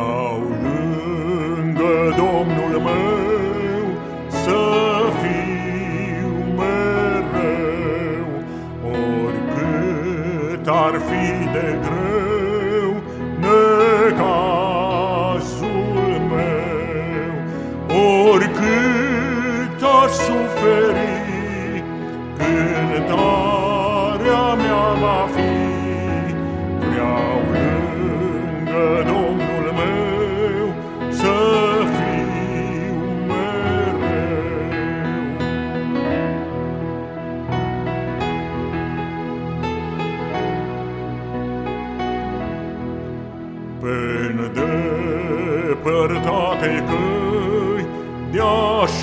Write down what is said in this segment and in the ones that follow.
Vreau lângă Domnul meu să fiu mereu, oricât ar fi de greu necazul meu, oricât aș suferi, cântarea mea va fi. Vreau lângă Domnul meu să fiu mereu. Pe îndepărtate căi de-aș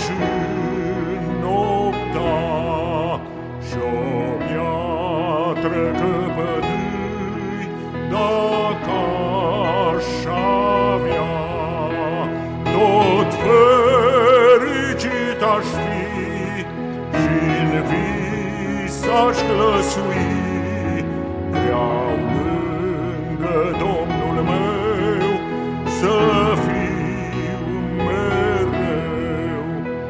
înnopta și-o piatră căpătâi, dacă aș avea, tot fericit aș fi și-n vis aș glăsui. Vreau lângă Domnul meu să fiu mereu.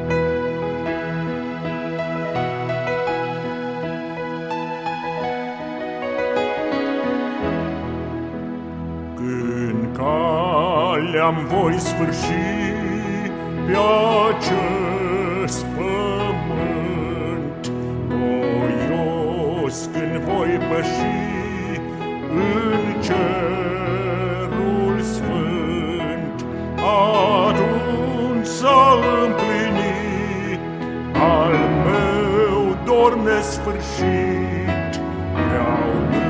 Când calea-mi voi sfârși pe acest pământ, voios când voi păși în cerul sfânt, atunci s-a împlinit al meu dor nesfârșit. Vreau